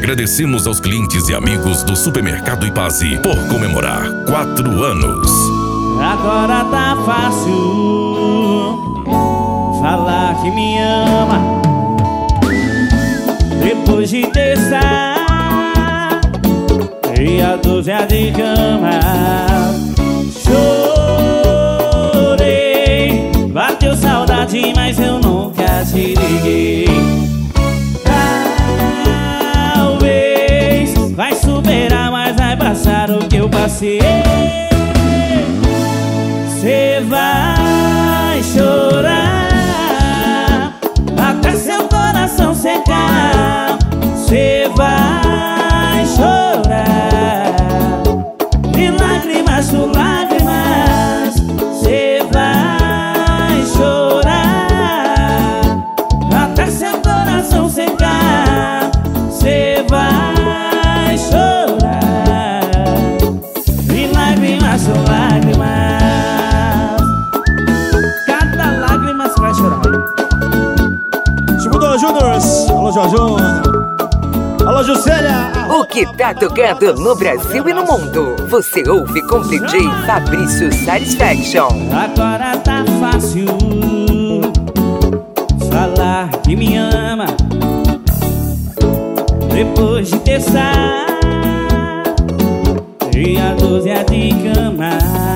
Agradecemos aos clientes e amigos do Supermercado Ipazi por comemorar 4 anos. Agora tá fácil falar que me ama, depois de testar meia dúzia de cama. Chorei, bateu saudade, mas eu nunca te liguei. Talvez vai superar, mas vai passar o que eu passei. Cê vai chorar até seu coração secar. Cê vai chorar de lágrimas por lágrimas. Cê vai chorar até seu coração secar. Cê vai chorar de lágrimas por lágrimas. Júnior, alô Jorjão, alô Juscelia. O que tá tocando no Brasil e no mundo, você ouve com DJ Fabrício Satisfaction. Agora tá fácil falar que me ama, depois de testar meia dúzia de cama.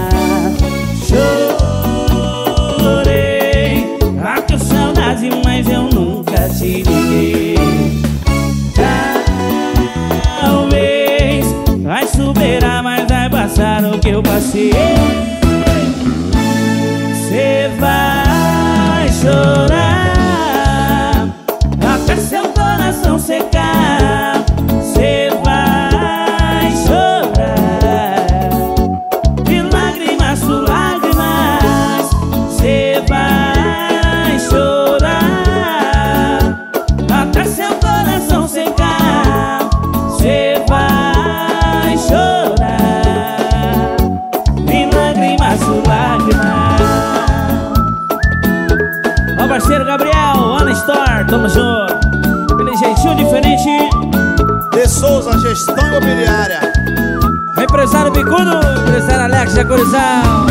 Chorei, bateu saudade, mas eu nunca te liguei. Talvez vai superar, mas vai passar o que eu passei. Cê vai chorar até seu coração secar. Cê vai chorar de lágrimas por lágrimas. Cê vai chorar até seu coração secar. Cê vai chorar de lágrimas por lágrimas. Ó parceiro Gabriel, Ana Store, tamo junto. Aquele jeitinho diferente. De Souza, gestão imobiliária. Empresário Bicudo, empresário Alex Jacurizal.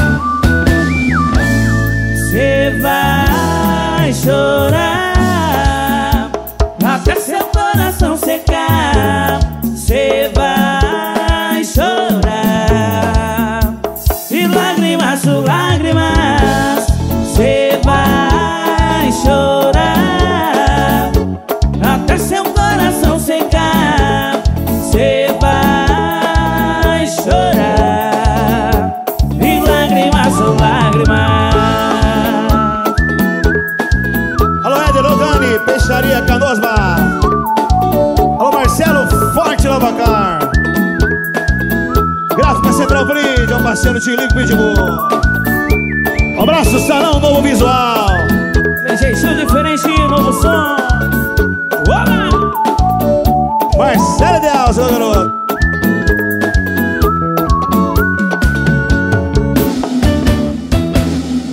Cê vai chorar até seu coração secar. Cê vai chorar de lágrimas por lágrimas. Cê vai chorar até seu coração secar. Cê vai chorar de lágrimas por lágrimas. Alô Éder, alô Dani, Peixaria Canoas Bar. Alô Marcelo, Forte Lavacar. Gráfica Central Brinde, ao parceiro de Link Pitbull. Um abraço, Salão Novo Visual. Jeitinho diferente, novo som. Uau! Marcelo Ideal, seu garoto.